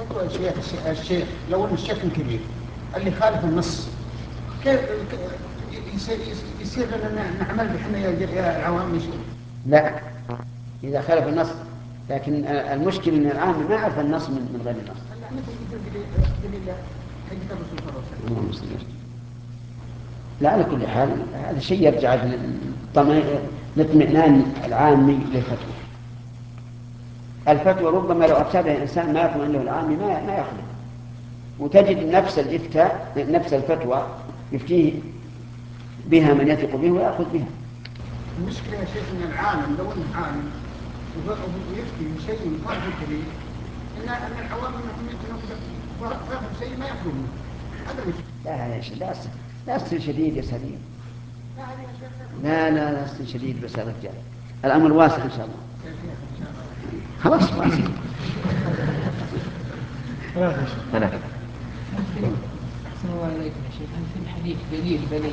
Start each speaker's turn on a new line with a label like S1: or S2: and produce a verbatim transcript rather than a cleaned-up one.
S1: فتوى الشيخ الشيخ لو ان الشيخ كبير اللي خالف النص كيف يصير يصير لنا نعمل بحنا يا العوام يصير؟
S2: لا، إذا خالف النص، لكن المشكلة أن العام ما يعرف النص من من غير النص. لا، على كل حال هذا شيء يرجع لاطمئنان العامي للفتوى. الفتوى ربما لو أفتى إنسان ما يطمئن له العامي ما ما يأخذه، وتجد نفس الإفتاء نفس الفتوى يفتيه بها من يثق به ويأخذ بها.
S1: المشكلة يا شيخ ان العالم لو انه عالم ويفتي بشيء مخالف الدليل ان ان العوام فاهم شيء ما يأخذونه.
S2: لا يا شيخ، لا لا استن شديد يا سليم. لا لا لا استن شديد بس يا رجال، الأمر واسع إن شاء الله. خلاص واسع.
S3: أحسن الله عليكم يا شيخ، هل في الحديث دليل بلي